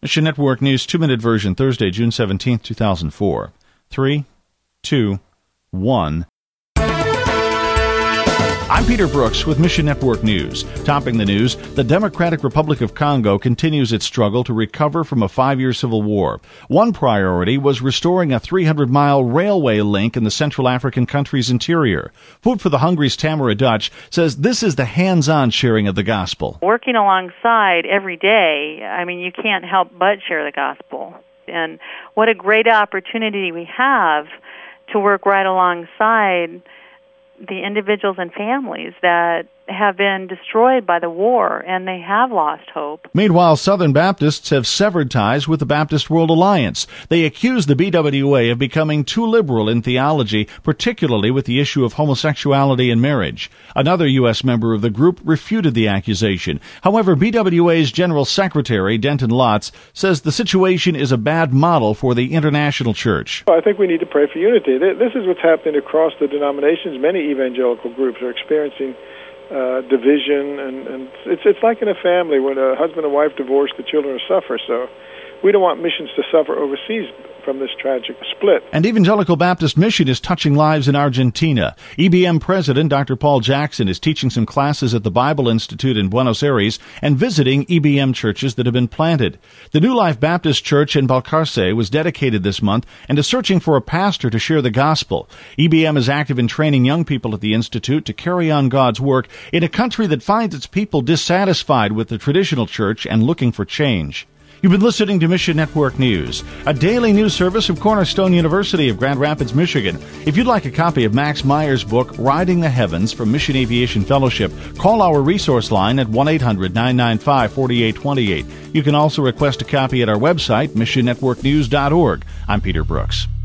Mission Network News 2-minute version, Thursday, June 17, 2004. 3, 2, 1. I'm Peter Brooks with Mission Network News. Topping the news, the Democratic Republic of Congo continues its struggle to recover from a 5-year civil war. One priority was restoring a 300-mile railway link in the Central African country's interior. Food for the Hungry's Tamara Dutch says this is the hands-on sharing of the gospel. Working alongside every day, you can't help but share the gospel. And what a great opportunity we have to work right alongside the individuals and families that have been destroyed by the war, and they have lost hope. Meanwhile, Southern Baptists have severed ties with the Baptist World Alliance. They accuse the BWA of becoming too liberal in theology, particularly with the issue of homosexuality and marriage. Another U.S. member of the group refuted the accusation. However, BWA's General Secretary, Denton Lotz, says the situation is a bad model for the international church. I think we need to pray for unity. This is what's happening across the denominations. Many evangelical groups are experiencing division, and it's like in a family when a husband and wife divorce, the children suffer. So we don't want missions to suffer overseas from this tragic split. And Evangelical Baptist Mission is touching lives in Argentina. EBM President Dr. Paul Jackson is teaching some classes at the Bible Institute in Buenos Aires and visiting EBM churches that have been planted. The New Life Baptist Church in Balcarce was dedicated this month and is searching for a pastor to share the gospel. EBM is active in training young people at the Institute to carry on God's work in a country that finds its people dissatisfied with the traditional church and looking for change. You've been listening to Mission Network News, a daily news service of Cornerstone University of Grand Rapids, Michigan. If you'd like a copy of Max Meyer's book, Riding the Heavens from Mission Aviation Fellowship, call our resource line at 1-800-995-4828. You can also request a copy at our website, missionnetworknews.org. I'm Peter Brooks.